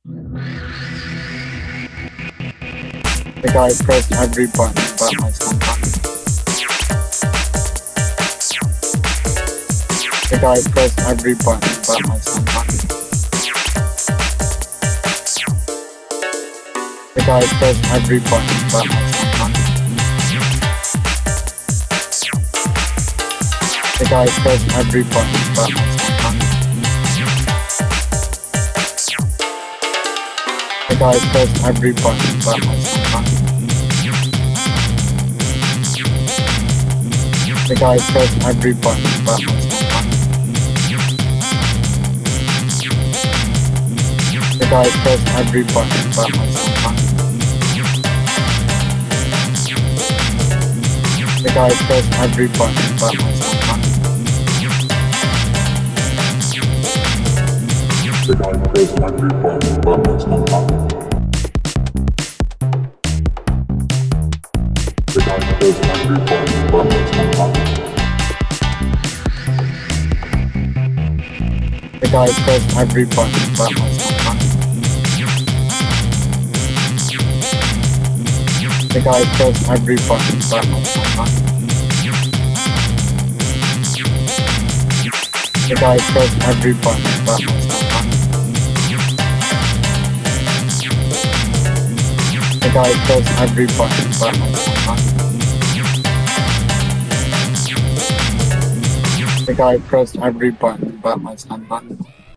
The guy pressed every button but my son button. The guy pressed every button but my son button. The guy pressed every button but my son button. The guy pressed every button but my son button. The guy pressed every button but my son button. The guy pressed every button but my son button. The guy pressed every button but my son button. The guy pressed every button but my son button. The guy pressed every button but my son button. The guy pressed every button but my son button. The guy pressed every button but my son button. The guy pressed every button but my son button. The guy pressed every button but my son button. The guy pressed every button but my son button. The guy pressed every button but my son button.